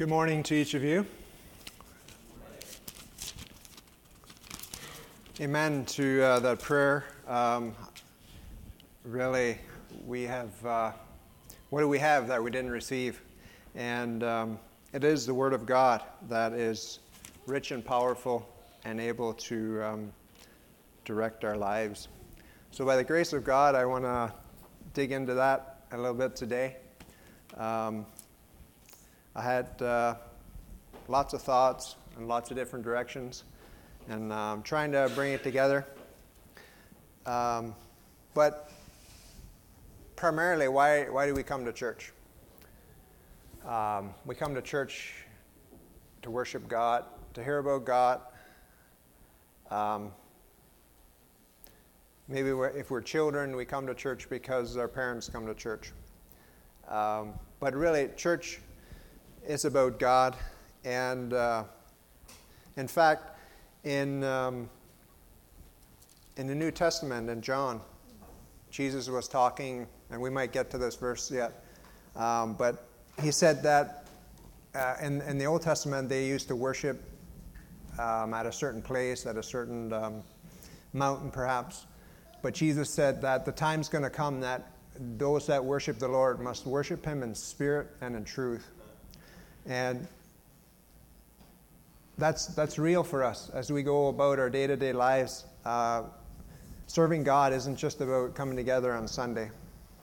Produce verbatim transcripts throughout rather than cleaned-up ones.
Good morning to each of you. Amen to uh, that prayer. Um, really, we have, uh, what do we have that we didn't receive? And um, it is the Word of God that is rich and powerful and able to um, direct our lives. So by the grace of God, I want to dig into that a little bit today. Um, I had uh, lots of thoughts and lots of different directions, and I'm um, trying to bring it together. Um, but primarily, why why do we come to church? Um, we come to church to worship God, to hear about God. Um, maybe we're, if we're children, we come to church because our parents come to church. Um, but really, church is about God, and uh, in fact, in um, in the New Testament, in John, Jesus was talking, and we might get to this verse yet, um, but he said that uh, in, in the Old Testament they used to worship um, at a certain place, at a certain um, mountain perhaps, but Jesus said that the time's going to come that those that worship the Lord must worship Him in spirit and in truth. And that's that's real for us as we go about our day-to-day lives. Uh, serving God isn't just about coming together on Sunday.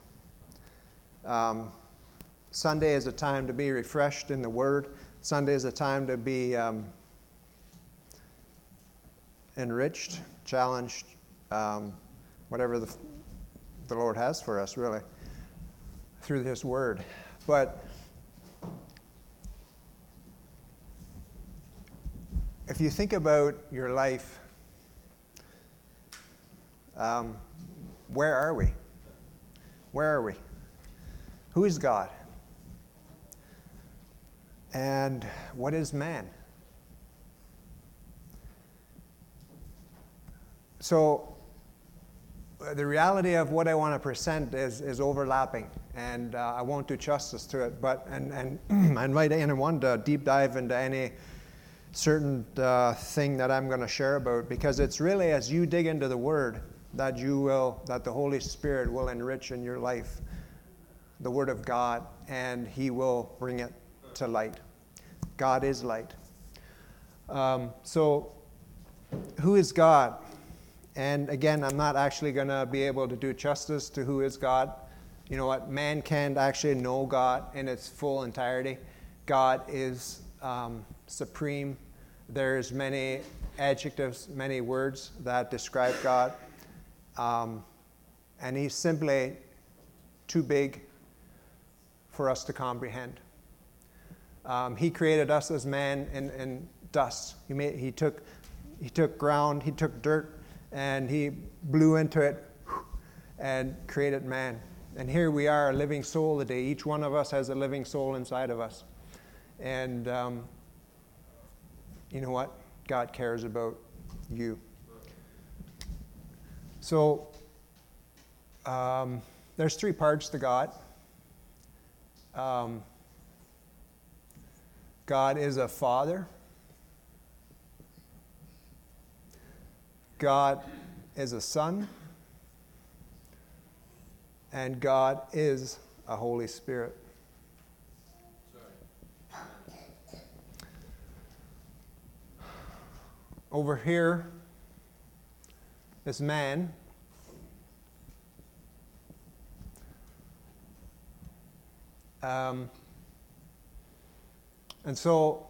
Um, Sunday is a time to be refreshed in the Word. Sunday is a time to be um, enriched, challenged, um, whatever the, the Lord has for us, really, through His Word. But if you think about your life, um, where are we? Where are we? Who is God? And what is man? So, the reality of what I want to present is, is overlapping, and uh, I won't do justice to it, but and, and I invite anyone to deep dive into any certain uh, thing that I'm going to share about, because it's really as you dig into the Word that you will, that the Holy Spirit will enrich in your life the Word of God, and He will bring it to light. God is light. Um, so, who is God? And again, I'm not actually going to be able to do justice to who is God. You know what? Man can't actually know God in its full entirety. God is um, supreme. There's many adjectives, many words that describe God. Um, and He's simply too big for us to comprehend. Um, he created us as man in, in dust. He, made, he, took, he took ground, He took dirt, and He blew into it and created man. And here we are, a living soul today. Each one of us has a living soul inside of us. And um, you know what? God cares about you. So, um, there's three parts to God. Um, God is a father. God is a son. And God is a Holy Spirit. Over here is man. Um, and so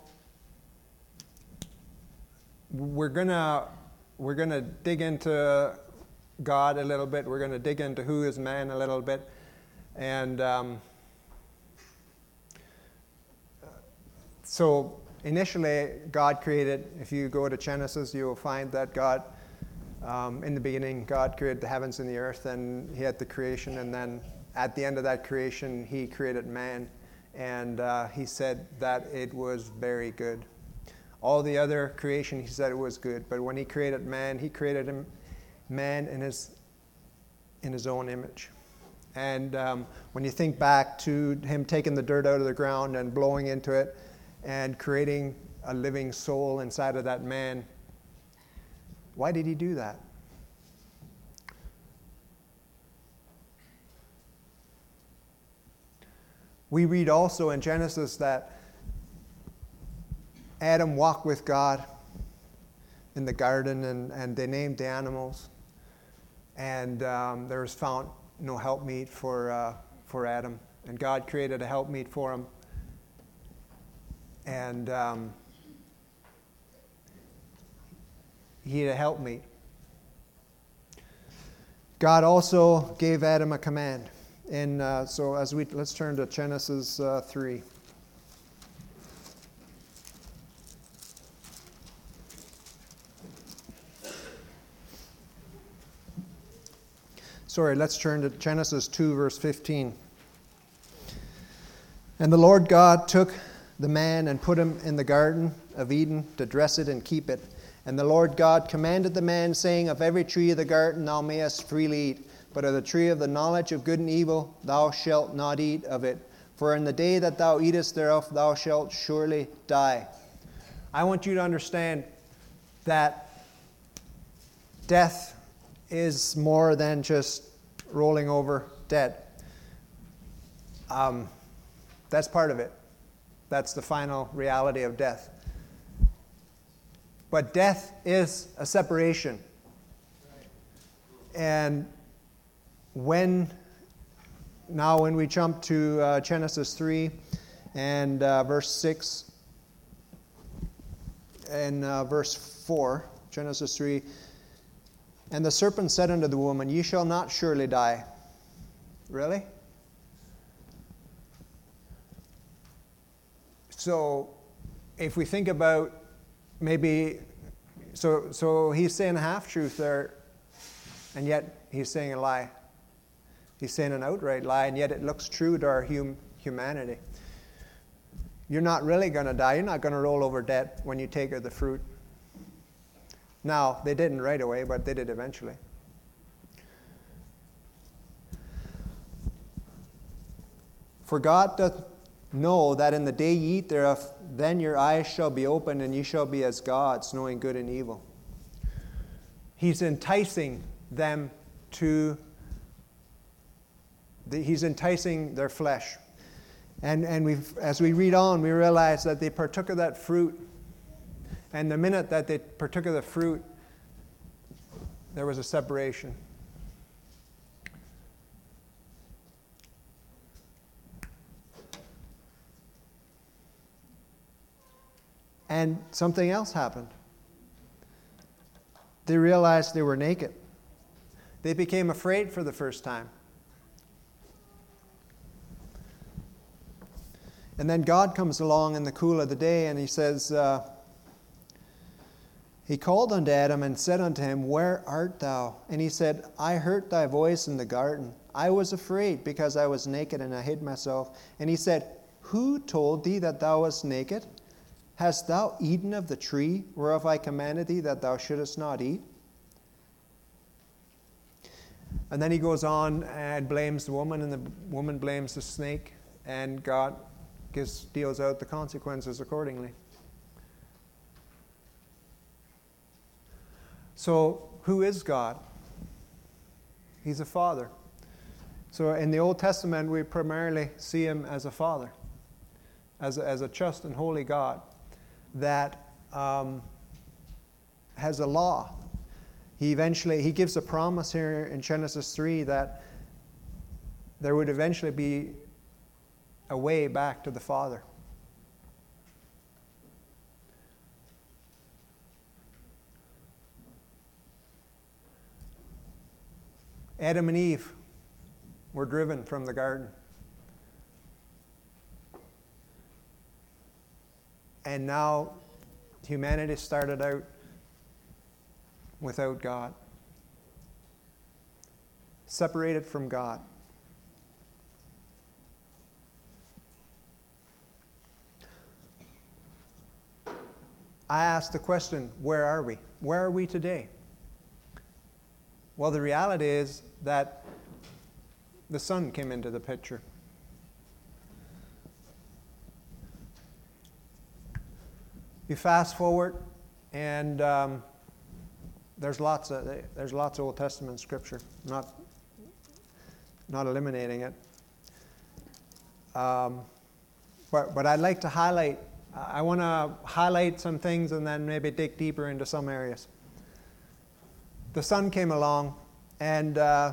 we're gonna we're gonna dig into God a little bit. We're gonna dig into who is man a little bit, and um, so. Initially, God created, if you go to Genesis, you will find that God, um, in the beginning, God created the heavens and the earth, and He had the creation, and then at the end of that creation, He created man, and uh, He said that it was very good. All the other creation, He said it was good, but when He created man, He created him, man in His, in His own image. And um, when you think back to Him taking the dirt out of the ground and blowing into it, and creating a living soul inside of that man. Why did he do that? We read also in Genesis that Adam walked with God in the garden, and, and they named the animals. And um, there was found no helpmeet for, uh, for Adam. And God created a helpmeet for him. And um, he had a helpmeet. God also gave Adam a command. And uh, so as we let's turn to Genesis uh, three. Sorry, let's turn to Genesis two, verse fifteen. And the Lord God took the man and put him in the garden of Eden to dress it and keep it. And the Lord God commanded the man, saying, of every tree of the garden thou mayest freely eat, but of the tree of the knowledge of good and evil thou shalt not eat of it. For in the day that thou eatest thereof thou shalt surely die. I want you to understand that death is more than just rolling over dead. Um, that's part of it. That's the final reality of death. But death is a separation. And when, now when we jump to uh, Genesis three and uh, verse six and uh, verse four, Genesis three, and the serpent said unto the woman, ye shall not surely die. Really? So, if we think about maybe, so so he's saying a half-truth there, and yet he's saying a lie. He's saying an outright lie, and yet it looks true to our hum, humanity. You're not really going to die. You're not going to roll over dead when you take of the fruit. Now, they didn't right away, but they did eventually. For God doth know that in the day ye eat thereof, then your eyes shall be opened, and ye shall be as gods, knowing good and evil. He's enticing them to, the, he's enticing their flesh. And, and we've, as we read on, we realize that they partook of that fruit. And the minute that they partook of the fruit, there was a separation. And something else happened. They realized they were naked. They became afraid for the first time. And then God comes along in the cool of the day, and he says, uh, he called unto Adam and said unto him, where art thou? And he said, I heard thy voice in the garden. I was afraid, because I was naked, and I hid myself. And he said, who told thee that thou wast naked? Hast thou eaten of the tree whereof I commanded thee that thou shouldest not eat? And then he goes on and blames the woman, and the woman blames the snake, and God gives, deals out the consequences accordingly. So, who is God? He's a father. So in the Old Testament, we primarily see him as a father, as a, as a just and holy God that um, has a law. He eventually, he gives a promise here in Genesis three that there would eventually be a way back to the Father. Adam and Eve were driven from the garden. And now humanity started out without God, separated from God. I asked the question, where are we? Where are we today? Well, the reality is that the sun came into the picture. you fast forward, and um, there's lots of there's lots of Old Testament scripture. Not not eliminating it, um, but but I'd like to highlight. I want to highlight some things and then maybe dig deeper into some areas. The Son came along, and uh,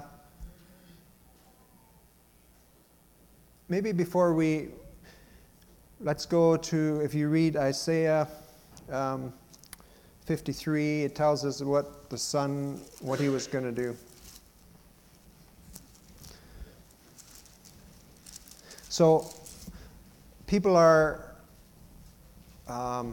maybe before we, let's go to, if you read Isaiah um, fifty-three, it tells us what the Son, what he was going to do. So, people are Um,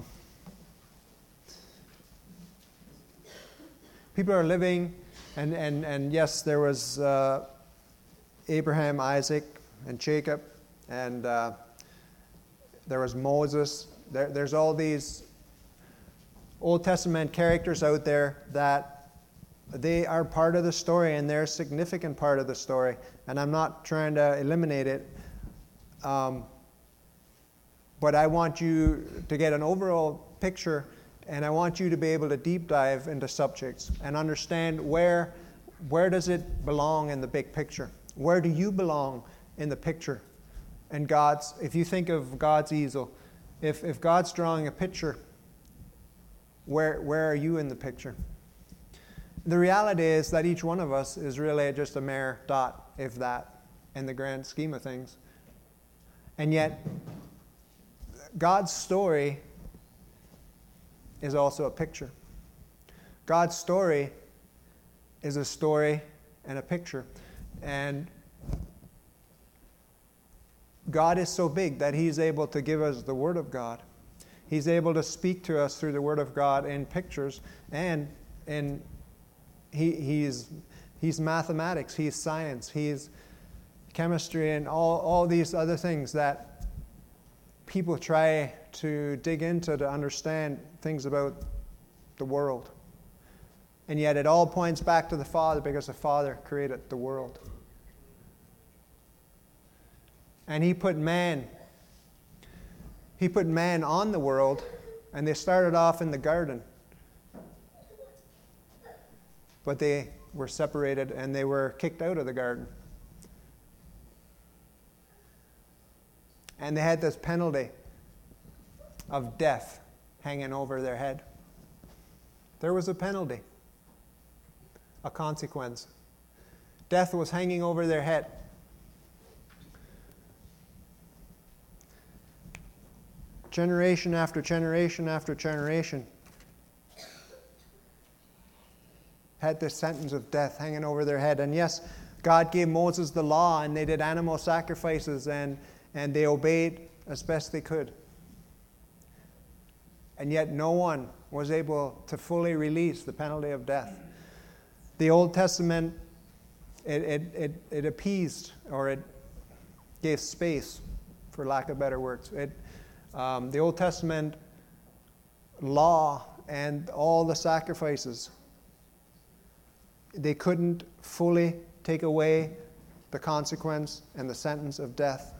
people are living, and, and, and yes, there was uh, Abraham, Isaac, and Jacob, and uh, there was Moses. There, there's all these Old Testament characters out there that they are part of the story, and they're a significant part of the story, and I'm not trying to eliminate it. Um, But I want you to get an overall picture, and I want you to be able to deep dive into subjects and understand where, where does it belong in the big picture? Where do you belong in the picture? And God's, if you think of God's easel, if, if God's drawing a picture, where, where are you in the picture? The reality is that each one of us is really just a mere dot, if that, in the grand scheme of things. And yet, God's story is also a picture. God's story is a story and a picture. And God is so big that He's able to give us the Word of God. He's able to speak to us through the Word of God in pictures, and in he, he's, he's mathematics, He's science, He's chemistry, and all, all these other things that people try to dig into to understand things about the world. And yet it all points back to the Father, because the Father created the world. And He put man, He put man on the world, and they started off in the garden. But they were separated and they were kicked out of the garden. And they had this penalty of death hanging over their head. There was a penalty, a consequence. Death was hanging over their head. Generation after generation after generation had this sentence of death hanging over their head. And yes, God gave Moses the law, and they did animal sacrifices, and And they obeyed as best they could. And yet no one was able to fully release the penalty of death. The Old Testament, it, it, it, it appeased, or it gave space, for lack of better words. It, um, the Old Testament law and all the sacrifices, they couldn't fully take away the consequence and the sentence of death.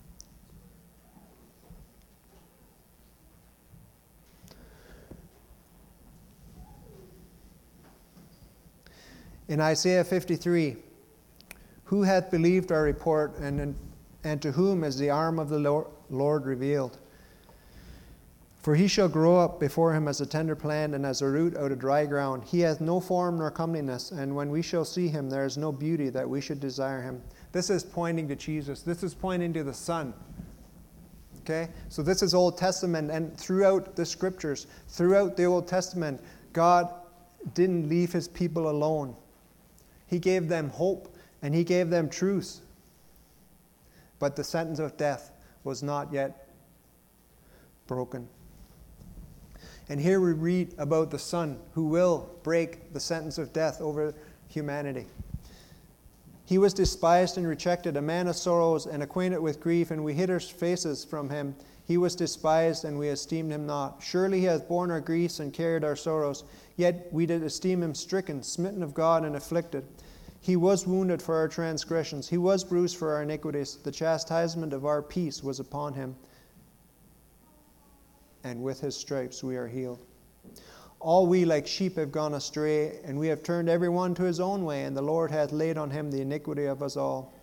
In Isaiah fifty-three, who hath believed our report, and, and to whom is the arm of the Lord revealed? For he shall grow up before him as a tender plant, and as a root out of dry ground. He hath no form nor comeliness, and when we shall see him, there is no beauty that we should desire him. This is pointing to Jesus. This is pointing to the Son. Okay? So this is Old Testament, and throughout the Scriptures, throughout the Old Testament, God didn't leave His people alone. He gave them hope, and He gave them truth. But the sentence of death was not yet broken. And here we read about the Son who will break the sentence of death over humanity. He was despised and rejected, a man of sorrows and acquainted with grief, and we hid our faces from Him. He was despised, and we esteemed Him not. Surely He hath borne our griefs and carried our sorrows. Yet we did esteem Him stricken, smitten of God, and afflicted. He was wounded for our transgressions. He was bruised for our iniquities. The chastisement of our peace was upon Him. and with his stripes we are healed. All we like sheep have gone astray, and we have turned every one to his own way, and the Lord hath laid on him the iniquity of us all.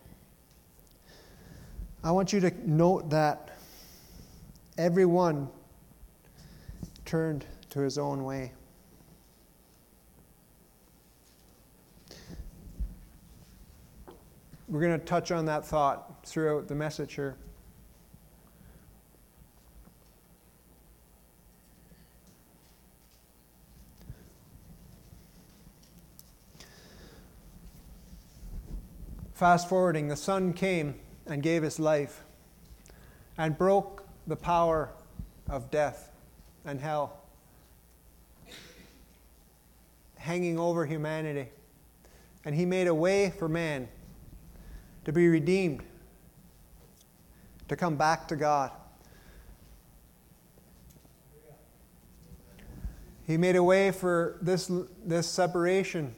I want you to note that everyone turned to his own way. We're going to touch on that thought throughout the message here. Fast forwarding, the Son came and gave his life and broke the power of death and hell, hanging over humanity. And he made a way for man to be redeemed, to come back to God. He made a way for this, this separation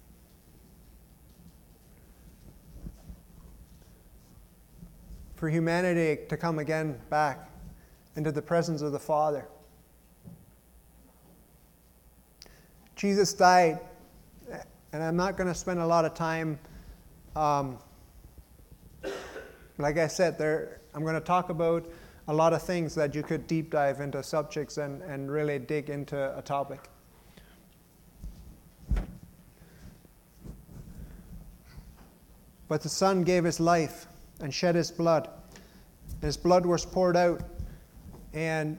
for humanity to come again back into the presence of the Father. Jesus died, and I'm not going to spend a lot of time. Um, like I said, there I'm going to talk about a lot of things that you could deep dive into subjects and, and really dig into a topic. But the Son gave his life and shed his blood. His blood was poured out, and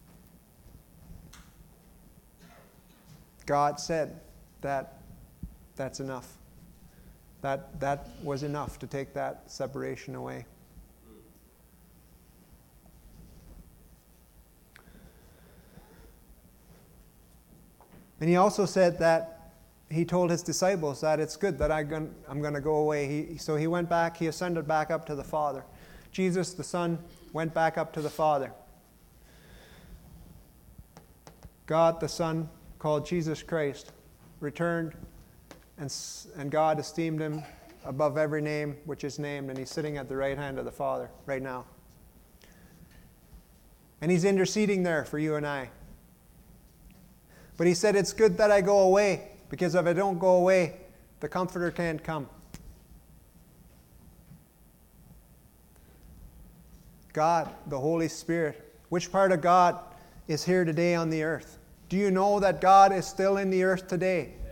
God said that that's enough. That that was enough to take that separation away. And he also said that he told his disciples that it's good that I'm going to go away. He, so he went back, he ascended back up to the Father. Jesus, the Son, went back up to the Father. God, the Son, called Jesus Christ, returned, and, and God esteemed him above every name which is named, and he's sitting at the right hand of the Father right now. And he's interceding there for you and I. But he said, it's good that I go away, because if I don't go away, the Comforter can't come. God, the Holy Spirit. Which part of God is here today on the earth? Do you know that God is still in the earth today? Yes.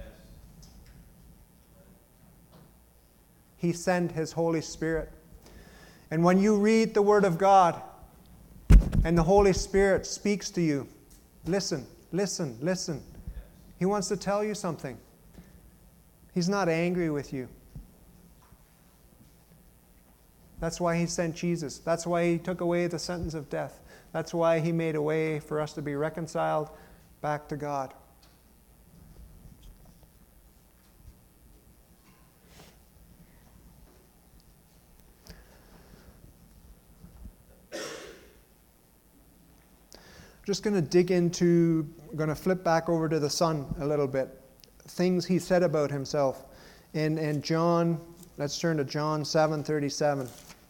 He sent his Holy Spirit. And when you read the Word of God and the Holy Spirit speaks to you, listen, listen, listen. He wants to tell you something. He's not angry with you. That's why he sent Jesus. That's why he took away the sentence of death. That's why he made a way for us to be reconciled back to God. I'm just going to dig into, I'm going to flip back over to the Son a little bit. Things he said about himself. In, in John, let's turn to John seven thirty-seven.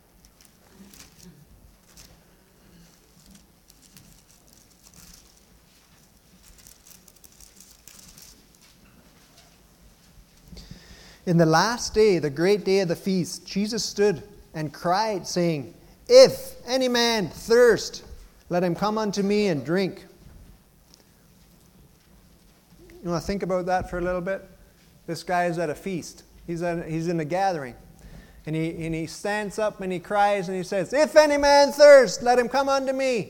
In the last day, the great day of the feast, Jesus stood and cried, saying, If any man thirst, let him come unto me and drink. You want to think about that for a little bit? This guy is at a feast. He's at, he's in a gathering. And he, and he stands up and he cries and he says, If any man thirst, let him come unto me.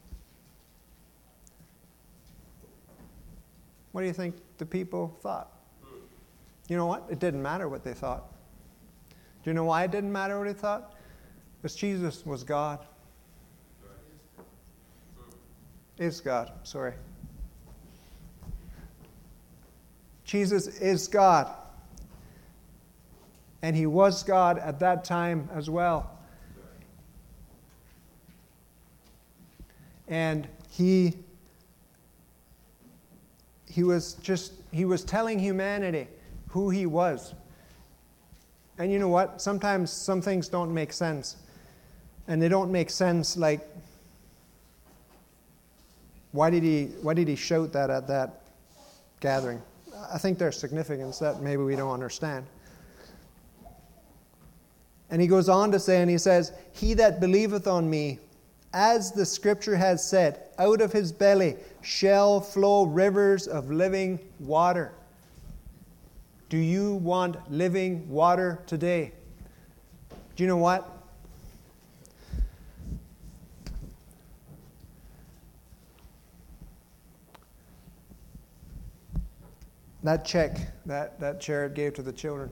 What do you think the people thought? You know what? It didn't matter what they thought. Do you know why it didn't matter what they thought? Because Jesus was God. Is God, sorry. Jesus is God. And he was God at that time as well. And he he was just he was telling humanity who he was. And you know what? Sometimes some things don't make sense. And they don't make sense like Why did he, why did he shout that at that gathering? I think there's significance that maybe we don't understand. And he goes on to say, and he says, "He that believeth on me, as the scripture has said, out of his belly shall flow rivers of living water." Do you want living water today? Do you know what? That check that, that Jared gave to the children.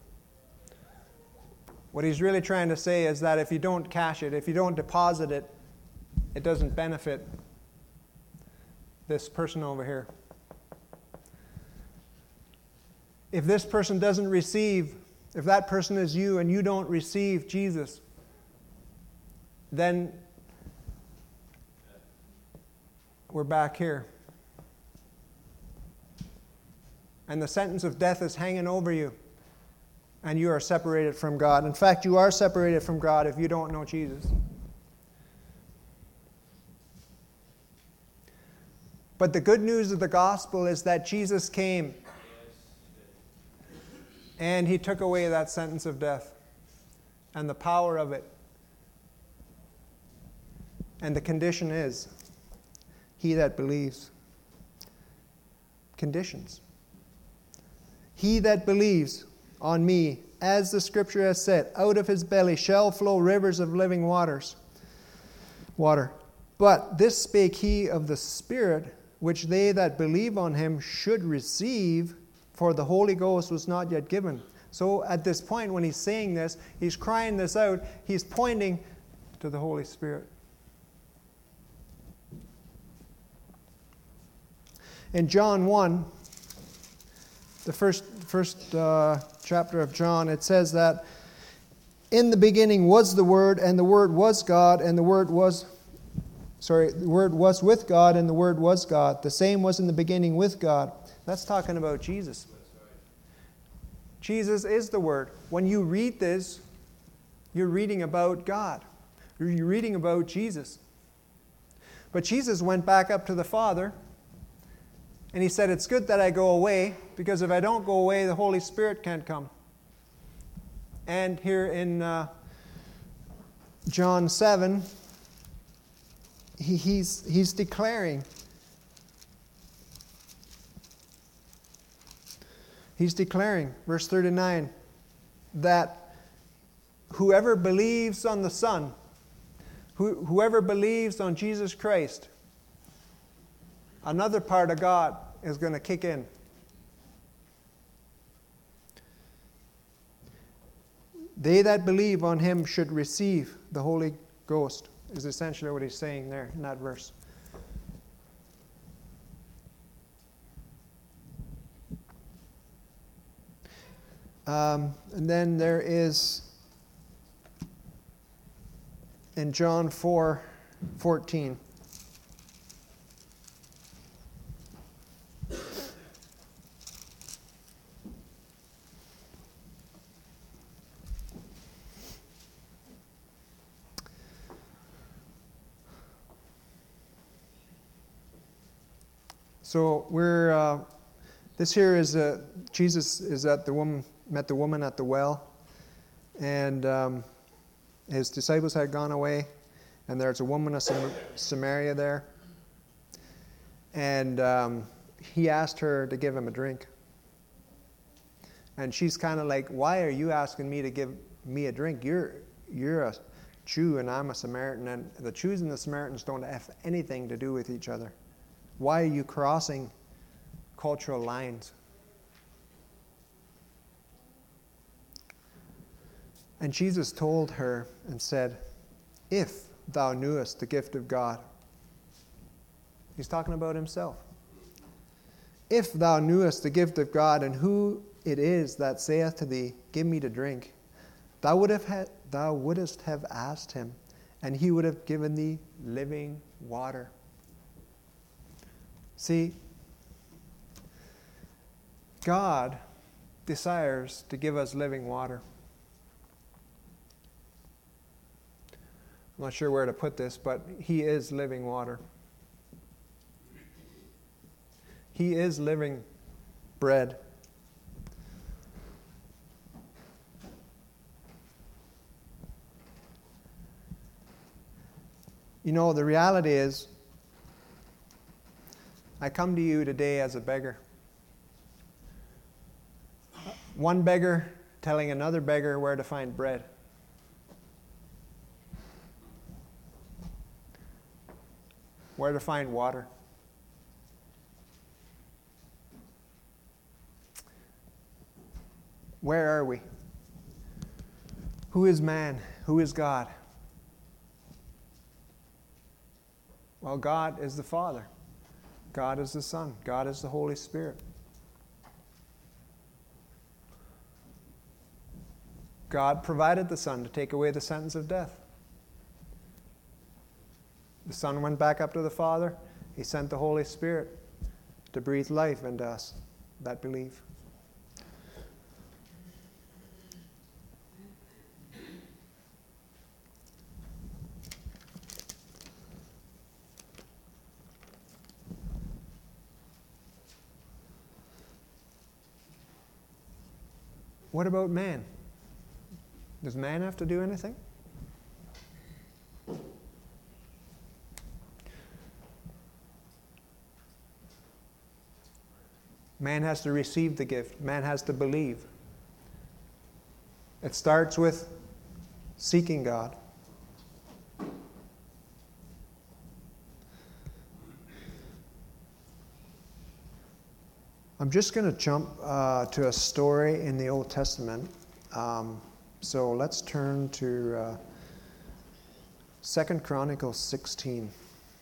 What he's really trying to say is that if you don't cash it, if you don't deposit it, it doesn't benefit this person over here. If this person doesn't receive, if that person is you and you don't receive Jesus, then we're back here. And the sentence of death is hanging over you. And you are separated from God. In fact, you are separated from God if you don't know Jesus. But the good news of the gospel is that Jesus came and he took away that sentence of death and the power of it. And the condition is, he that believes. Conditions. He that believes on me, as the scripture has said, out of his belly shall flow rivers of living waters. Water. But this spake he of the Spirit, which they that believe on him should receive, for the Holy Ghost was not yet given. So at this point, when he's saying this, he's crying this out, he's pointing to the Holy Spirit. In John one, the first first uh, chapter of John, it says that in the beginning was the Word, and the Word was God, and the Word was, sorry, the Word was with God, and the Word was God. The same was in the beginning with God. That's talking about Jesus. Jesus is the Word. When you read this, you're reading about God. You're reading about Jesus. But Jesus went back up to the Father, and he said, "It's good that I go away, because if I don't go away, the Holy Spirit can't come." And here in uh, John seven, he, he's, he's declaring, he's declaring, verse thirty-nine, that whoever believes on the Son, who, whoever believes on Jesus Christ, another part of God is going to kick in. They that believe on him should receive the Holy Ghost, is essentially what he's saying there in that verse. Um, and then there is in John four fourteen. So we're, uh, this here is, uh, Jesus is at the woman, met the woman at the well, and um, his disciples had gone away, and there's a woman of Sam- Samaria there, and um, he asked her to give him a drink. And she's kind of like, "Why are you asking me to give me a drink? You're, you're a Jew and I'm a Samaritan, and the Jews and the Samaritans don't have anything to do with each other. Why are you crossing cultural lines?" And Jesus told her and said, "If thou knewest the gift of God." He's talking about himself. "If thou knewest the gift of God, and who it is that saith to thee, Give me to drink, thou would have had, thou wouldest have asked him, and he would have given thee living water." See, God desires to give us living water. I'm not sure where to put this, but he is living water. He is living bread. You know, the reality is, I come to you today as a beggar. One beggar telling another beggar where to find bread. Where to find water. Where are we? Who is man? Who is God? Well, God is the Father. God is the Son. God is the Holy Spirit. God provided the Son to take away the sentence of death. The Son went back up to the Father. He sent the Holy Spirit to breathe life into us that believe. What about man? Does man have to do anything? Man has to receive the gift. Man has to believe. It starts with seeking God. I'm just going to jump uh, to a story in the Old Testament. Um, so let's turn to uh, Second Chronicles sixteen.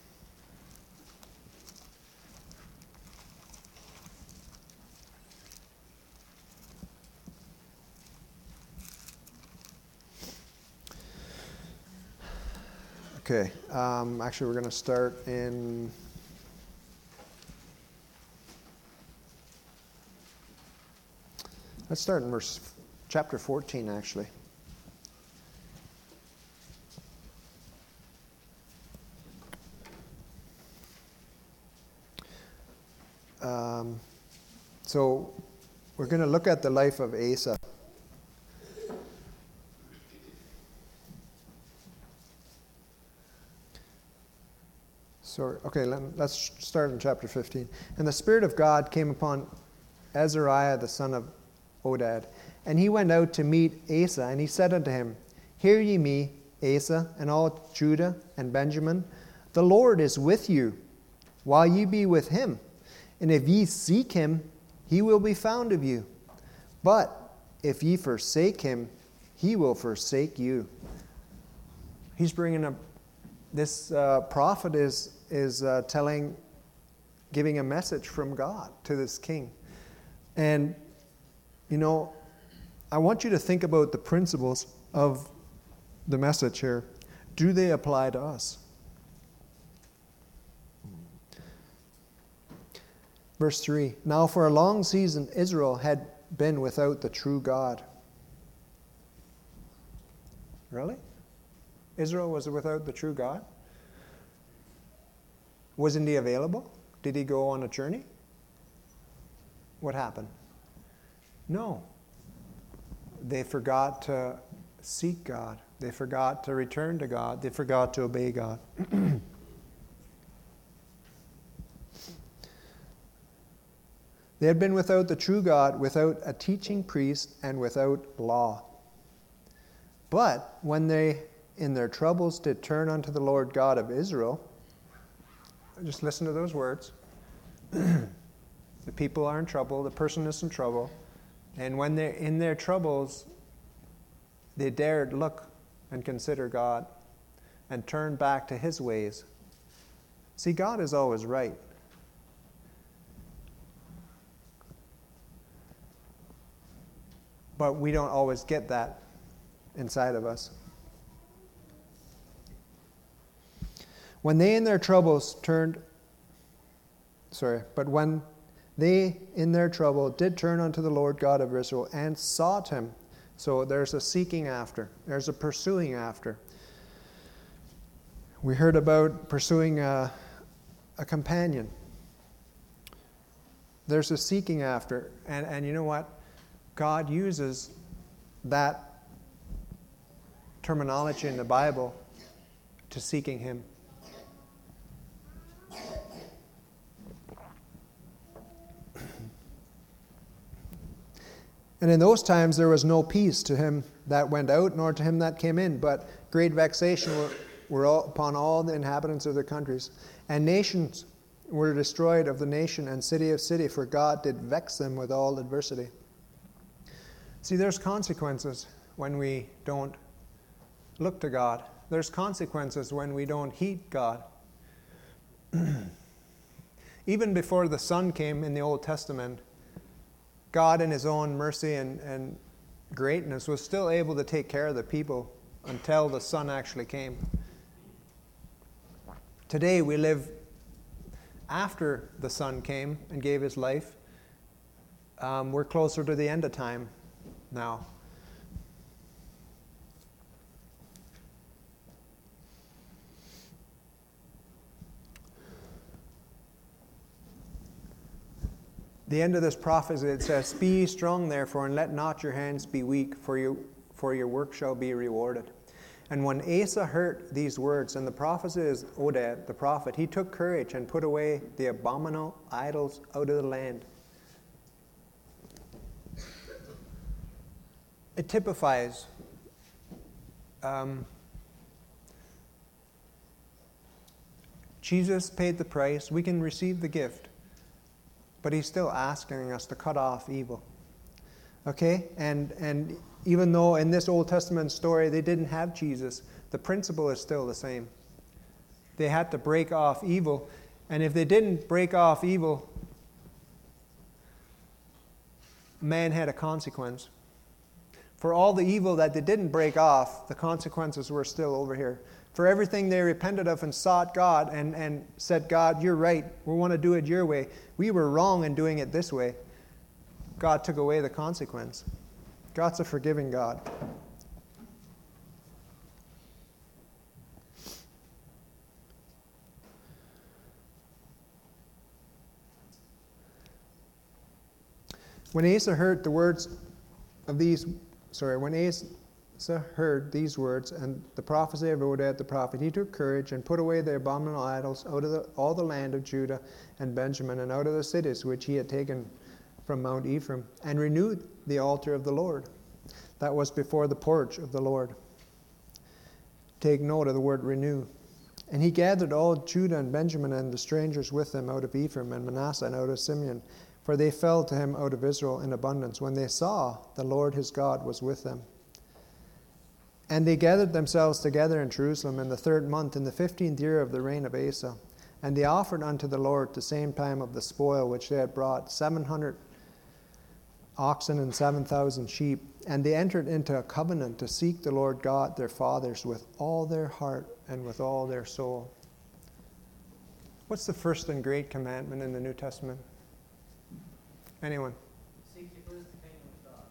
Okay, um, actually we're going to start in Let's start in verse chapter fourteen, actually. Um, so we're going to look at the life of Asa. So, okay, let, let's start in chapter fifteen. And the Spirit of God came upon Azariah, the son of Oded. And he went out to meet Asa, and he said unto him, Hear ye me, Asa, and all Judah and Benjamin. The Lord is with you, while ye be with him. And if ye seek him, he will be found of you. But if ye forsake him, he will forsake you. He's bringing up, this uh, prophet is, is uh, telling, giving a message from God to this king. And you know, I want you to think about the principles of the message here. Do they apply to us? Verse three, Now for a long season Israel had been without the true God. Really? Israel was without the true God? Wasn't he available? Did he go on a journey? What happened? No. They forgot to seek God. They forgot to return to God. They forgot to obey God. They had been without the true God, without a teaching priest, and without law. But when they, in their troubles, did turn unto the Lord God of Israel, just listen to those words. The people are in trouble. The person is in trouble. And when they're in their troubles, they dared look and consider God and turn back to his ways. See, God is always right. But we don't always get that inside of us. When they in their troubles turned, sorry, but when they, in their trouble, did turn unto the Lord God of Israel and sought him. So there's a seeking after. There's a pursuing after. We heard about pursuing a, a companion. There's a seeking after. And, and you know what? God uses that terminology in the Bible to seeking Him. And in those times there was no peace to him that went out, nor to him that came in, but great vexation were, were all, upon all the inhabitants of their countries. And nations were destroyed of the nation, and city of city, for God did vex them with all adversity. See, there's consequences when we don't look to God. There's consequences when we don't heed God. Even before the Son came in the Old Testament, God in His own mercy and, and greatness was still able to take care of the people until the Son actually came. Today we live after the Son came and gave His life. Um, we're closer to the end of time now. The end of this prophecy, it says, "Be ye strong therefore, and let not your hands be weak, for you, for your work shall be rewarded." And when Asa heard these words, and the prophecy is Oded, the prophet, he took courage and put away the abominable idols out of the land. It typifies um, Jesus paid the price. We can receive the gift. But He's still asking us to cut off evil. Okay? And and even though in this Old Testament story they didn't have Jesus, the principle is still the same. They had to break off evil. And if they didn't break off evil, man had a consequence. For all the evil that they didn't break off, the consequences were still over here. For everything they repented of and sought God and, and said, "God, you're right. We want to do it your way. We were wrong in doing it this way." God took away the consequence. God's a forgiving God. When Asa heard the words of these, sorry, when Asa heard these words and the prophecy of Oded the prophet, he took courage and put away the abominable idols out of the, all the land of Judah and Benjamin, and out of the cities which he had taken from Mount Ephraim, and renewed the altar of the Lord that was before the porch of the Lord. Take note of the word renew. And he gathered all Judah and Benjamin and the strangers with them out of Ephraim and Manasseh and out of Simeon, for they fell to him out of Israel in abundance, when they saw the Lord his God was with them. And they gathered themselves together in Jerusalem in the third month, in the fifteenth year of the reign of Asa. And they offered unto the Lord the same time of the spoil which they had brought, seven hundred oxen and seven thousand sheep. And they entered into a covenant to seek the Lord God their fathers with all their heart and with all their soul. What's the first and great commandment in the New Testament? Anyone? Seek ye first the kingdom of God.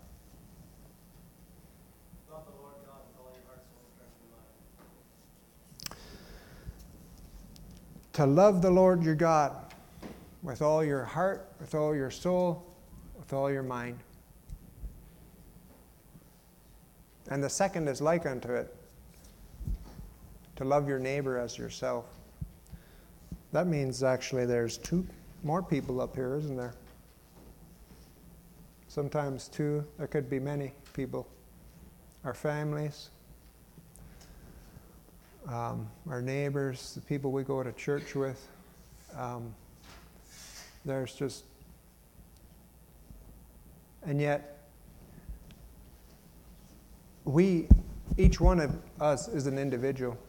Love the Lord God with all your heart, soul, strength, and mind. To love the Lord your God with all your heart, with all your soul, with all your mind. And the second is like unto it, to love your neighbor as yourself. That means actually there's two more people up here, isn't there? Sometimes two, there could be many people. Our families, um, our neighbors, the people we go to church with. Um, there's just, and yet, we, each one of us is an individual.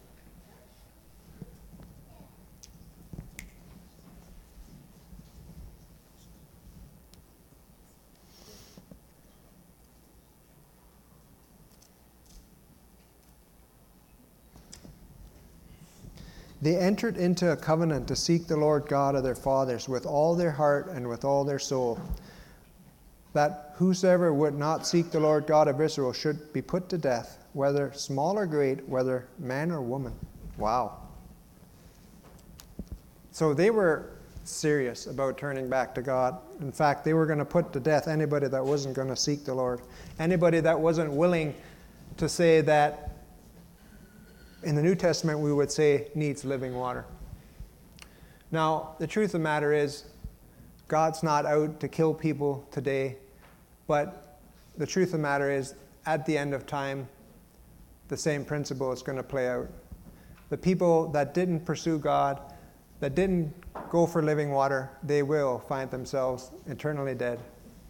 They entered into a covenant to seek the Lord God of their fathers with all their heart and with all their soul, that whosoever would not seek the Lord God of Israel should be put to death, whether small or great, whether man or woman. Wow. So they were serious about turning back to God. In fact, they were going to put to death anybody that wasn't going to seek the Lord. Anybody that wasn't willing to say that, in the New Testament we would say, needs living water. Now, the truth of the matter is, God's not out to kill people today, but the truth of the matter is, at the end of time, the same principle is going to play out. The people that didn't pursue God, that didn't go for living water, they will find themselves eternally dead.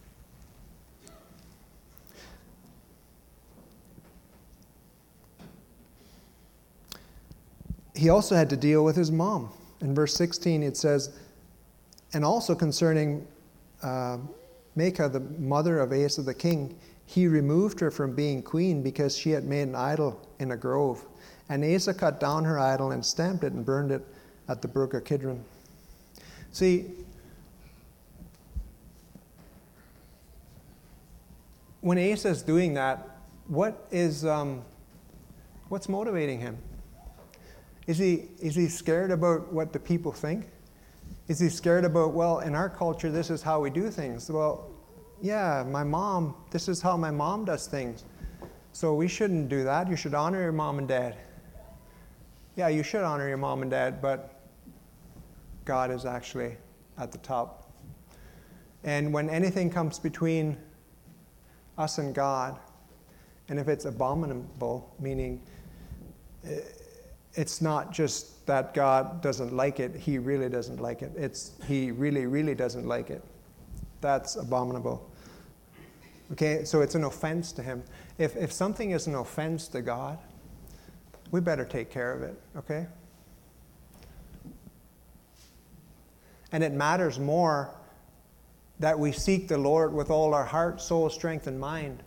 He also had to deal with his mom. In verse sixteen it says, and also concerning uh, Maachah, the mother of Asa the king, he removed her from being queen because she had made an idol in a grove. And Asa cut down her idol and stamped it and burned it at the brook of Kidron. See, when Asa is doing that, what is um, what's motivating him? Is he is he scared about what the people think? Is he scared about, well, in our culture, this is how we do things? Well, yeah, my mom, this is how my mom does things. So we shouldn't do that. You should honor your mom and dad. Yeah, you should honor your mom and dad, but God is actually at the top. And when anything comes between us and God, and if it's abominable, meaning it's not just that God doesn't like it, he really doesn't like it. It's he really, really doesn't like it. That's abominable. Okay, so it's an offense to him. If if something is an offense to God, we better take care of it, okay? And it matters more that we seek the Lord with all our heart, soul, strength, and mind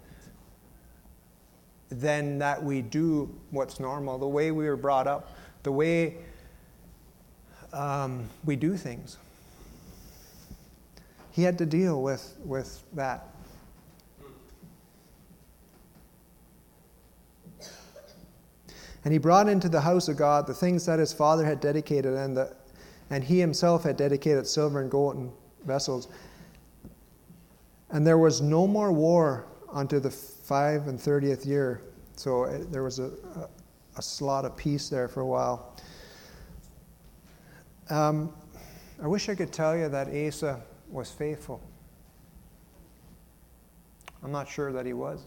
than that we do what's normal, the way we were brought up, the way um, we do things. He had to deal with, with that. And he brought into the house of God the things that his father had dedicated, and the and he himself had dedicated silver and golden vessels. And there was no more war unto the five and thirtieth year. So it, there was a, a, a slot of peace there for a while. Um, I wish I could tell you that Asa was faithful. I'm not sure that he was.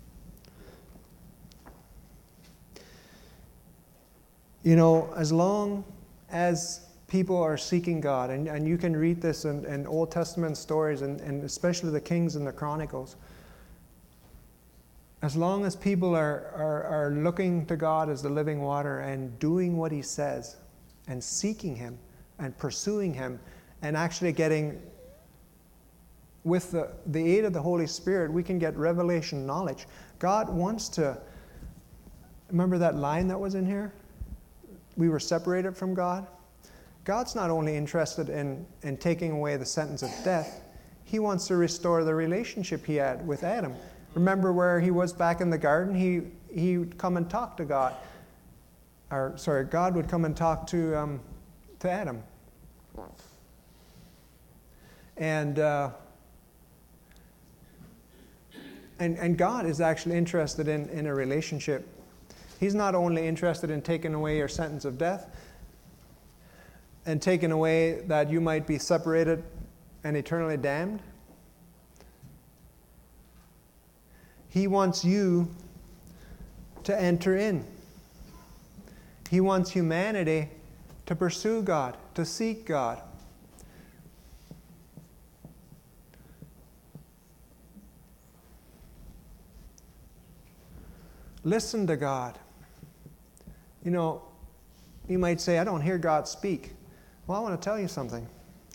You know, as long as people are seeking God, and, and you can read this in, in Old Testament stories, and, and especially the Kings and the Chronicles, as long as people are, are, are looking to God as the living water and doing what he says and seeking him and pursuing him and actually getting, with the, the aid of the Holy Spirit, we can get revelation knowledge. God wants to, remember that line that was in here? We were separated from God. God's not only interested in, in taking away the sentence of death, he wants to restore the relationship he had with Adam. Remember where he was back in the garden? He, he would come and talk to God. Or, sorry, God would come and talk to, um, to Adam. And, uh, and, and God is actually interested in, in a relationship. He's not only interested in taking away your sentence of death and taking away that you might be separated and eternally damned. He wants you to enter in. He wants humanity to pursue God, to seek God. Listen to God. You know, you might say, I don't hear God speak. Well, I want to tell you something.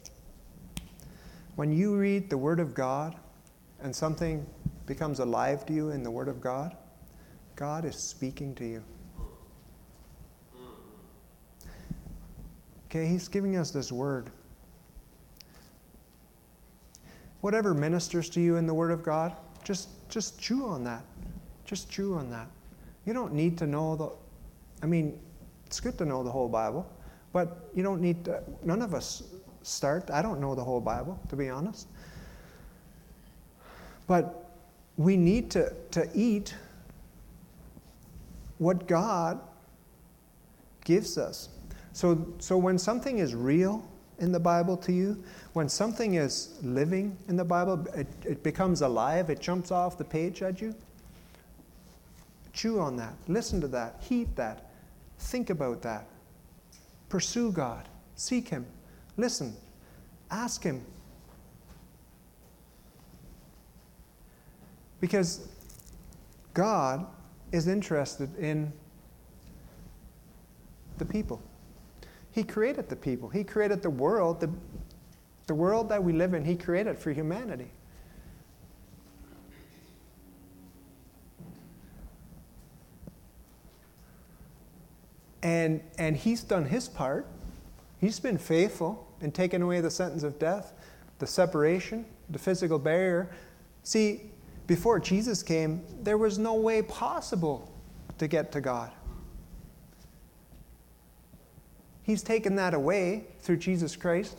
When you read the Word of God and something becomes alive to you in the Word of God, God is speaking to you. Okay, he's giving us this Word. Whatever ministers to you in the Word of God, just, just chew on that. Just chew on that. You don't need to know the, I mean, it's good to know the whole Bible, but you don't need to, none of us start. I don't know the whole Bible, to be honest. But we need to, to eat what God gives us. So, so when something is real in the Bible to you, when something is living in the Bible, it, it becomes alive, it jumps off the page at you. Chew on that. Listen to that. Heed that. Think about that. Pursue God. Seek Him. Listen. Ask Him. Because God is interested in the people. He created the people. He created the world. The, the world that we live in, He created for humanity. And, and He's done His part. He's been faithful in taking away the sentence of death, the separation, the physical barrier. See, before Jesus came, there was no way possible to get to God. He's taken that away through Jesus Christ.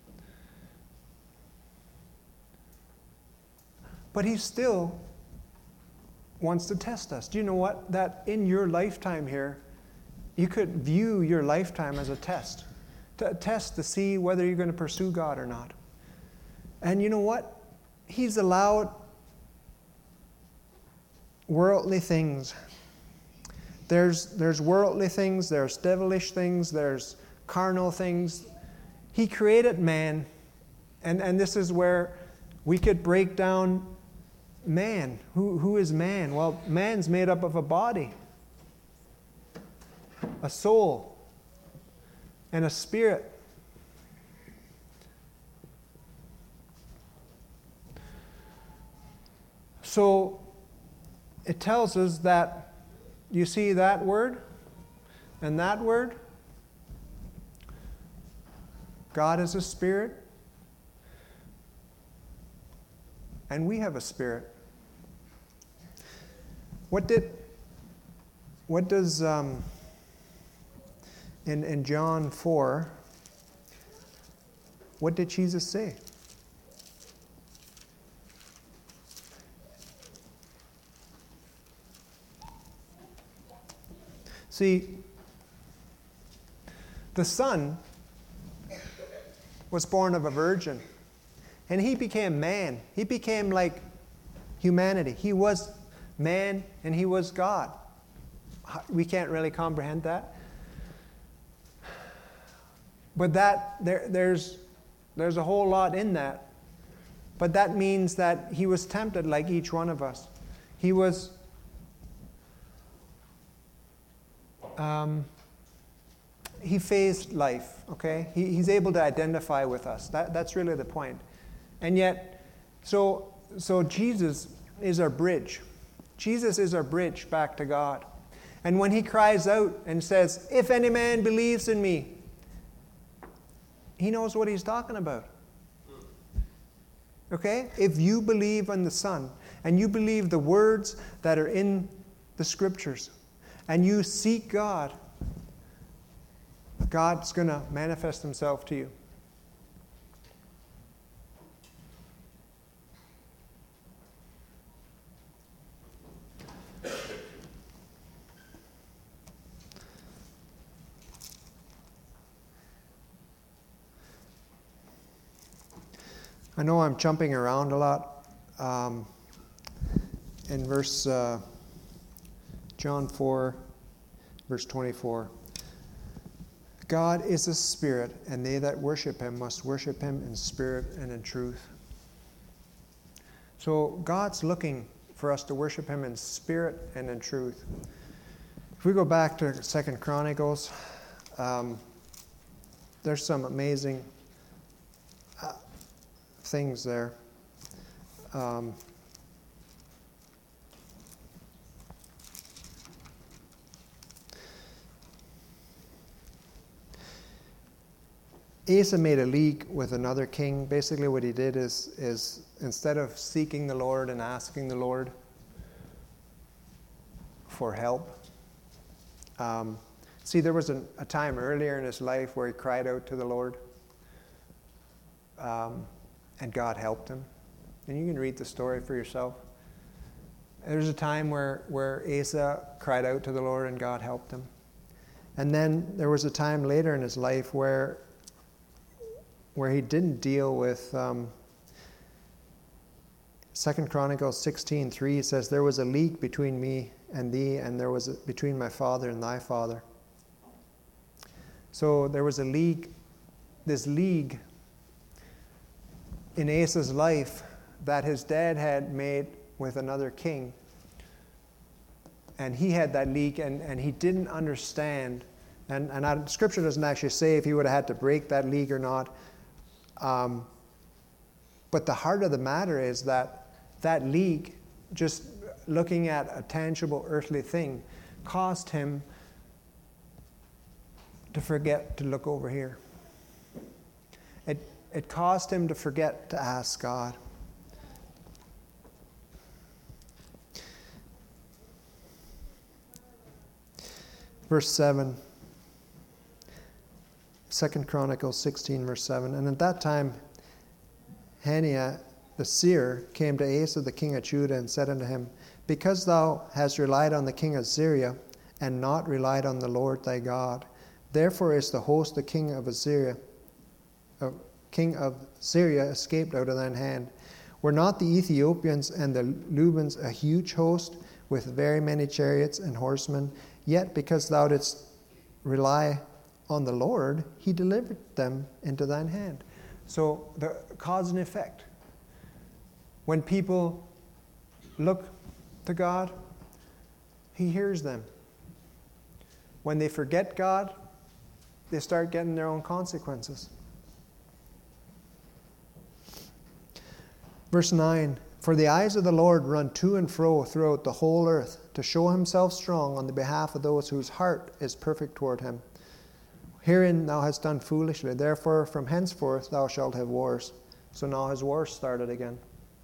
But He still wants to test us. Do you know what? That in your lifetime here, you could view your lifetime as a test. A test to see whether you're going to pursue God or not. And you know what? He's allowed worldly things. There's, there's worldly things, there's devilish things, there's carnal things. He created man, and, and this is where we could break down man. Who, who is man? Well, man's made up of a body, a soul, and a spirit. So it tells us that, you see that word and that word? God is a spirit, and we have a spirit. What did, what does, um, in, in John four, what did Jesus say? See, the Son was born of a virgin, and He became man. He became like humanity. He was man and He was God. We can't really comprehend that. But that there, there's, there's a whole lot in that. But that means that He was tempted like each one of us. He was Um, he faced life, okay? He, he's able to identify with us. That, that's really the point. And yet, so, so Jesus is our bridge. Jesus is our bridge back to God. And when He cries out and says, "If any man believes in me," He knows what He's talking about. Okay? If you believe in the Son, and you believe the words that are in the Scriptures, and you seek God, God's going to manifest Himself to you. I know I'm jumping around a lot. Um, in verse uh, John four, verse twenty-four. God is a spirit, and they that worship Him must worship Him in spirit and in truth. So God's looking for us to worship Him in spirit and in truth. If we go back to Second Chronicles, um, there's some amazing uh, things there. Um, Asa made a league with another king. Basically what he did is, is instead of seeking the Lord and asking the Lord for help, um, see, there was a, a time earlier in his life where he cried out to the Lord. um, and God helped him. And you can read the story for yourself. There's a time where, where Asa cried out to the Lord and God helped him. And then there was a time later in his life where, where he didn't deal with... Um, Second Chronicles sixteen three says, there was a league between me and thee, and there was a, between my father and thy father. So there was a league, this league in Asa's life that his dad had made with another king. And he had that league, and, and he didn't understand. And, and I, Scripture doesn't actually say if he would have had to break that league or not. Um, but the heart of the matter is that that league, just looking at a tangible earthly thing, caused him to forget to look over here. It, it caused him to forget to ask God. Verse seven, Second Chronicles sixteen, verse seven. And at that time, Hananiah the seer came to Asa the king of Judah and said unto him, because thou hast relied on the king of Syria, and not relied on the Lord thy God, therefore is the host the king of Assyria, uh, king of Syria escaped out of thine hand. Were not the Ethiopians and the Lubans a huge host, with very many chariots and horsemen? Yet because thou didst rely on the Lord, he delivered them into thine hand. So the cause and effect. When people look to God, he hears them. When they forget God, they start getting their own consequences. Verse nine, for the eyes of the Lord run to and fro throughout the whole earth, to show himself strong on the behalf of those whose heart is perfect toward him. Herein thou hast done foolishly, therefore from henceforth thou shalt have wars. So now his wars started again.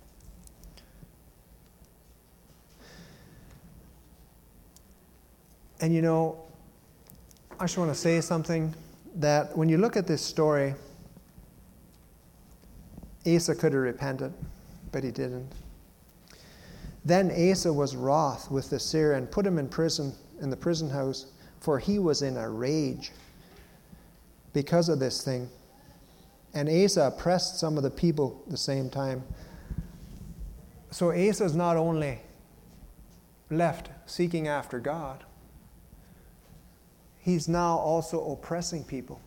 And you know, I just want to say something, that when you look at this story, Asa could have repented, but he didn't. Then Asa was wroth with the seer and put him in prison, in the prison house, for he was in a rage because of this thing. And Asa oppressed some of the people at the same time. So Asa is not only left seeking after God, he's now also oppressing people.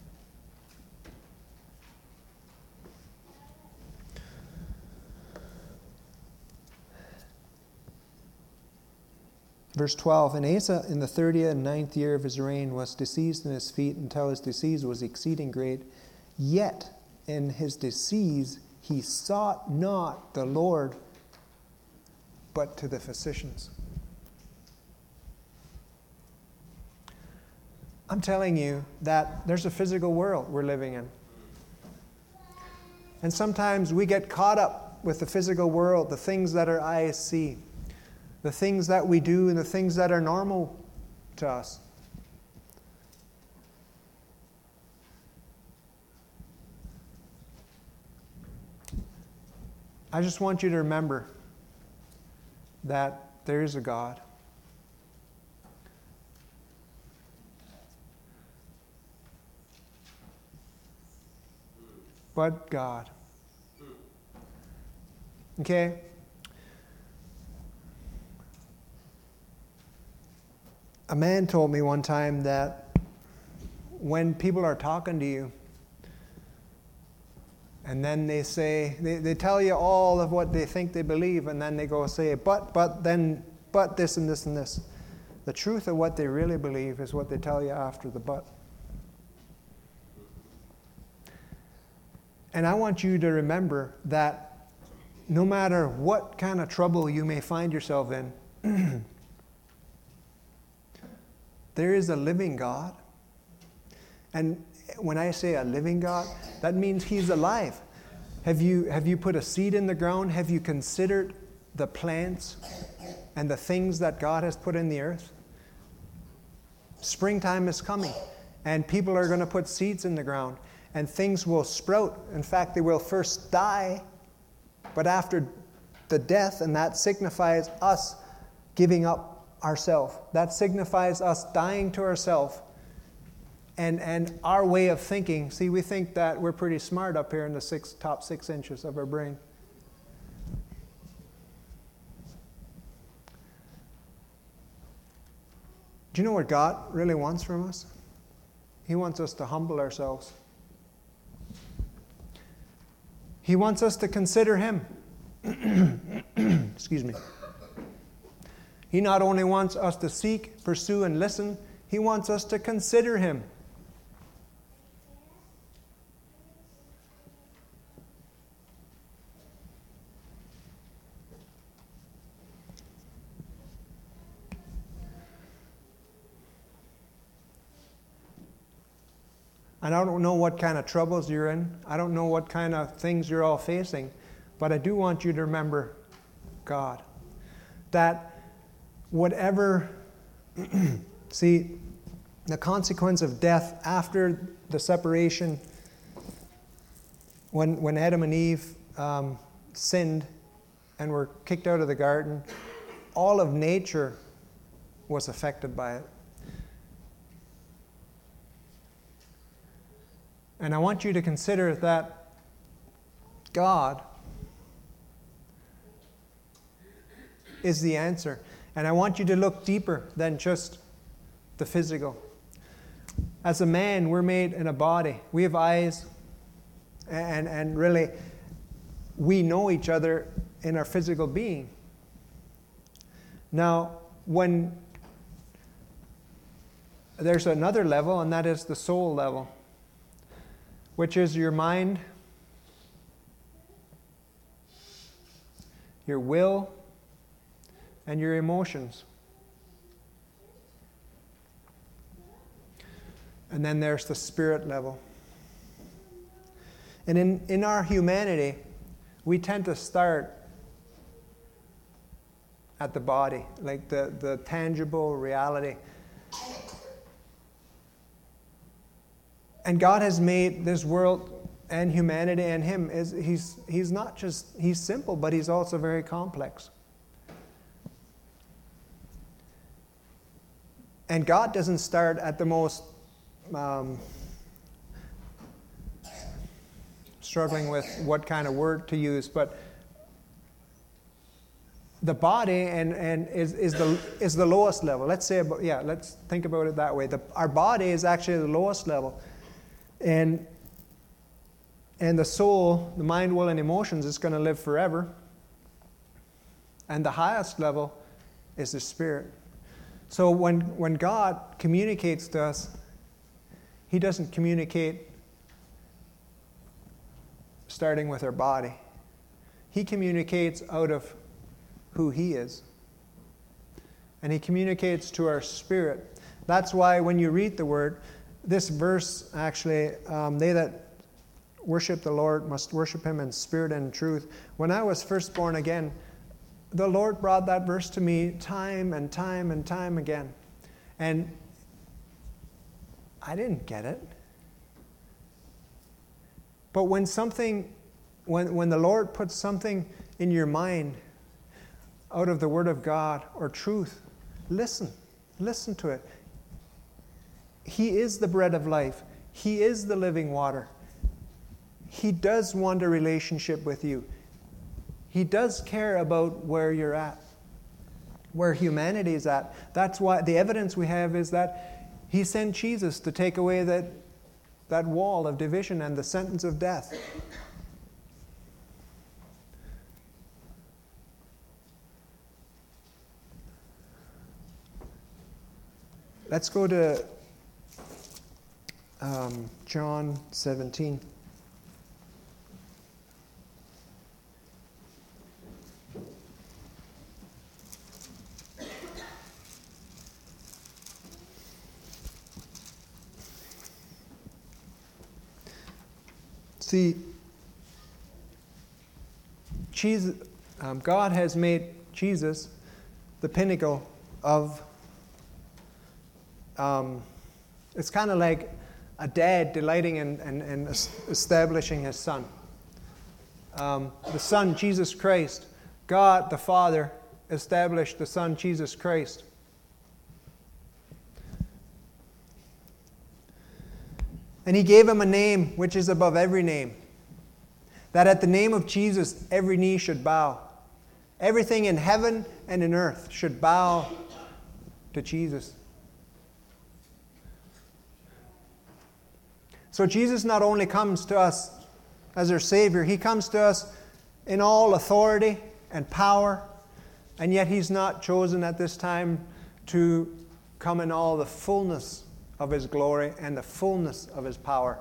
Verse twelve, and Asa in the thirtieth and ninth year of his reign was diseased in his feet until his disease was exceeding great. Yet in his disease he sought not the Lord, but to the physicians. I'm telling you that there's a physical world we're living in. And sometimes we get caught up with the physical world, the things that our eyes see, the things that we do, and the things that are normal to us. I just want you to remember that there is a God. But God. Okay? A man told me one time that when people are talking to you, and then they say, they, they tell you all of what they think they believe, and then they go say, but, but, then, but this and this and this. The truth of what they really believe is what they tell you after the but. And I want you to remember that no matter what kind of trouble you may find yourself in, there is a living God. And when I say a living God, that means He's alive. Have you, have you put a seed in the ground? Have you considered the plants and the things that God has put in the earth? Springtime is coming, and people are going to put seeds in the ground. and things will sprout. In fact, they will first die, but after the death, and that signifies us giving up ourselves. That signifies us dying to ourselves. And, and our way of thinking, see, we think that we're pretty smart up here in the six, top six inches of our brain. Do you know what God really wants from us? He wants us to humble ourselves. He wants us to consider Him. Excuse me. He not only wants us to seek, pursue, and listen, He wants us to consider Him. And I don't know what kind of troubles you're in. I don't know what kind of things you're all facing. But I do want you to remember God. That whatever, see, the consequence of death after the separation, when, when Adam and Eve um, sinned and were kicked out of the garden, all of nature was affected by it. And I want you to consider that God is the answer. And I want you to look deeper than just the physical. As a man, we're made in a body. We have eyes, and, and really, we know each other in our physical being. Now, when there's another level, and that is the soul level, which is your mind, your will, and your emotions. And then there's the spirit level. And in, in our humanity, we tend to start at the body, like the, the tangible reality. And God has made this world and humanity and Him, is he's, he's not just, He's simple, but He's also very complex. And God doesn't start at the most, um, struggling with what kind of word to use, but the body and, and is, is, the, is the lowest level. Let's say, about, yeah, let's think about it that way. The, our body is actually the lowest level. And, and the soul, the mind, will, and emotions is going to live forever. And the highest level is the spirit. So when, when God communicates to us, He doesn't communicate starting with our body. He communicates out of who He is. And He communicates to our spirit. That's why when you read the Word, this verse actually, um, they that worship the Lord must worship Him in spirit and in truth. When I was first born again, the Lord brought that verse to me time and time and time again. And I didn't get it. But when something, when, when the Lord puts something in your mind out of the Word of God or truth, listen. Listen to it. He is the bread of life. He is the living water. He does want a relationship with you. He does care about where you're at, where humanity is at. That's why the evidence we have is that He sent Jesus to take away that, that wall of division and the sentence of death. Let's go to Um, John seventeen. See, Jesus, um, God has made Jesus the pinnacle of, um, it's kind of like a dad delighting in, in, in establishing his son. Um, the Son, Jesus Christ, God the Father established the Son, Jesus Christ. And he gave him a name which is above every name, that at the name of Jesus every knee should bow. Everything in heaven and in earth should bow to Jesus. So Jesus not only comes to us as our Savior, He comes to us in all authority and power, and yet He's not chosen at this time to come in all the fullness of His glory and the fullness of His power.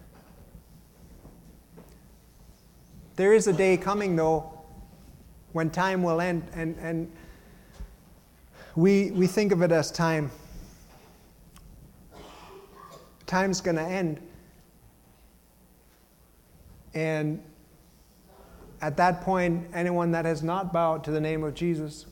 There is a day coming, though, when time will end, and, and we, we think of it as time. Time's going to end. And at that point, anyone that has not bowed to the name of Jesus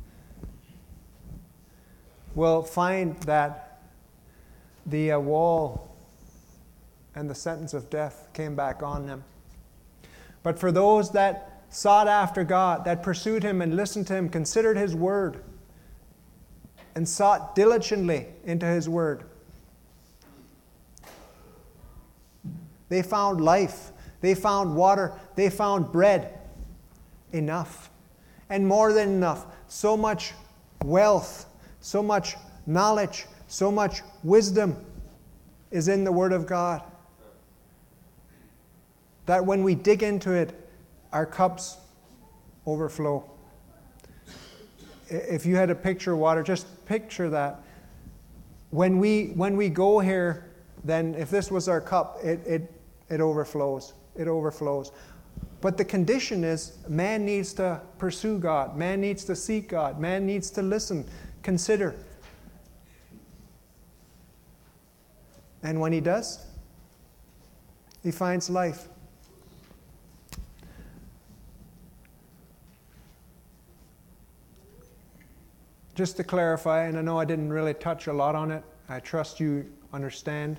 will find that the uh, wall and the sentence of death came back on them. But for those that sought after God, that pursued Him and listened to Him, considered His word, and sought diligently into His word, they found life. They found water. They found bread. Enough. And more than enough. So much wealth, so much knowledge, so much wisdom is in the Word of God, that when we dig into it, our cups overflow. If you had a picture of water, just picture that. When we when we go here, then if this was our cup, it it, it overflows. It overflows. But the condition is man needs to pursue God. Man needs to seek God. Man needs to listen, consider. And when he does, he finds life. Just to clarify, and I know I didn't really touch a lot on it, I trust you understand,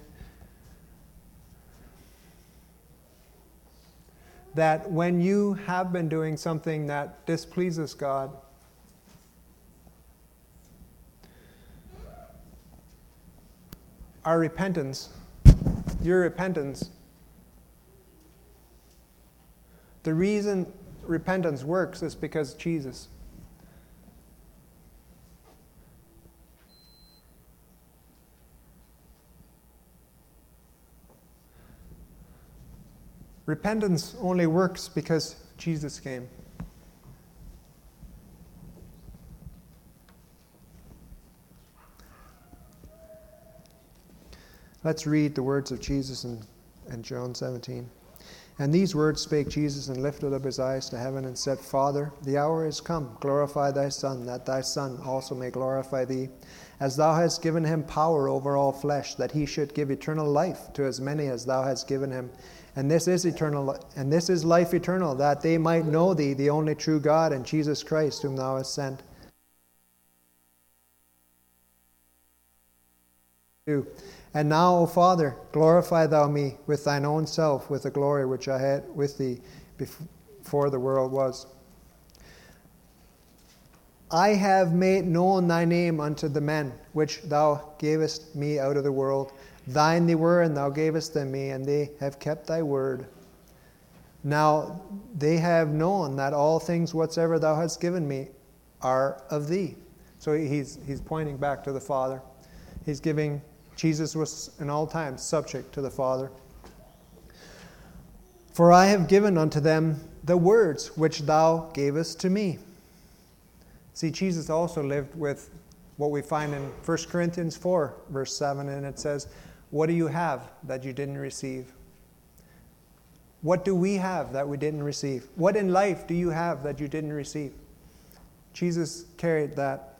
that when you have been doing something that displeases God, our repentance, your repentance, the reason repentance works is because Jesus. Repentance only works because Jesus came. Let's read the words of Jesus in, in John seventeen. And these words spake Jesus, and lifted up his eyes to heaven, and said, Father, the hour is come. Glorify thy Son, that thy Son also may glorify thee, as thou hast given him power over all flesh, that he should give eternal life to as many as thou hast given him. And this is eternal, and this is life eternal, that they might know thee, the only true God, and Jesus Christ, whom thou hast sent. And now, O Father, glorify thou me with thine own self, with the glory which I had with thee before the world was. I have made known thy name unto the men, which thou gavest me out of the world. Thine they were, and thou gavest them me, and they have kept thy word. Now they have known that all things whatsoever thou hast given me are of thee. So he's he's pointing back to the Father. He's giving, Jesus was in all times subject to the Father. For I have given unto them the words which thou gavest to me. See, Jesus also lived with what we find in First Corinthians four, verse seven, and it says, what do you have that you didn't receive? What do we have that we didn't receive? What in life do you have that you didn't receive? Jesus carried that.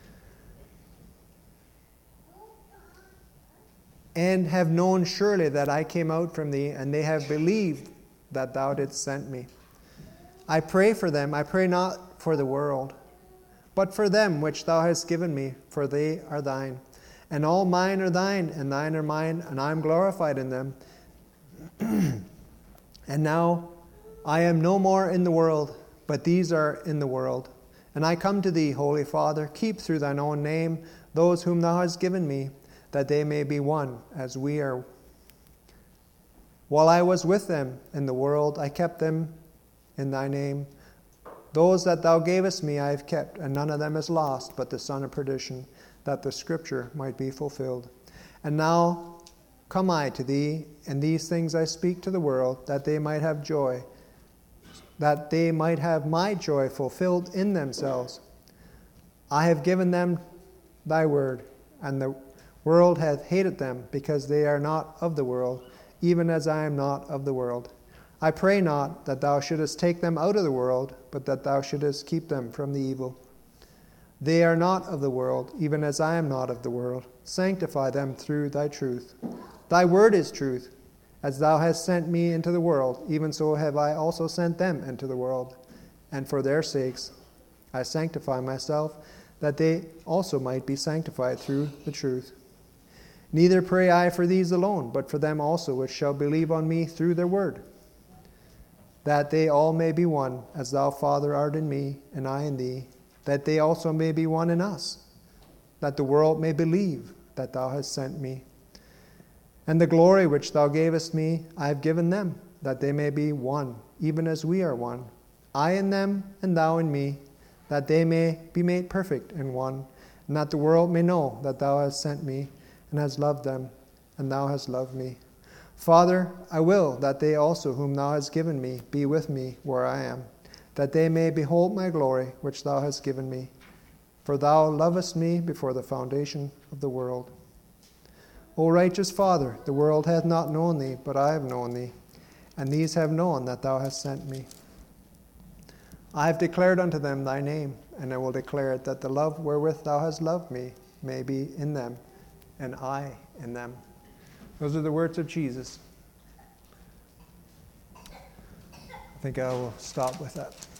And have known surely that I came out from thee, and they have believed that thou didst send me. I pray for them, I pray not for the world, but for them which thou hast given me, for they are thine. And all mine are thine, and thine are mine, and I am glorified in them. And now I am no more in the world, but these are in the world. And I come to thee, Holy Father, keep through thine own name those whom thou hast given me, that they may be one, as we are. While I was with them in the world, I kept them in thy name. Those that thou gavest me I have kept, and none of them is lost, but the son of perdition, that the scripture might be fulfilled. And now come I to thee, and these things I speak to the world, that they might have joy, that they might have my joy fulfilled in themselves. I have given them thy word, and the world hath hated them, because they are not of the world, even as I am not of the world. I pray not that thou shouldest take them out of the world, but that thou shouldest keep them from the evil. They are not of the world, even as I am not of the world. Sanctify them through thy truth. Thy word is truth. As thou hast sent me into the world, even so have I also sent them into the world. And for their sakes I sanctify myself, that they also might be sanctified through the truth. Neither pray I for these alone, but for them also which shall believe on me through their word, that they all may be one, as thou, Father, art in me, and I in thee, that they also may be one in us, that the world may believe that thou hast sent me. And the glory which thou gavest me, I have given them, that they may be one, even as we are one, I in them, and thou in me, that they may be made perfect in one, and that the world may know that thou hast sent me, and hast loved them, and thou hast loved me. Father, I will that they also whom thou hast given me be with me where I am, that they may behold my glory which thou hast given me. For thou lovest me before the foundation of the world. O righteous Father, the world hath not known thee, but I have known thee, and these have known that thou hast sent me. I have declared unto them thy name, and I will declare it, that the love wherewith thou hast loved me may be in them, and I in them. Those are the words of Jesus. I think I will stop with that.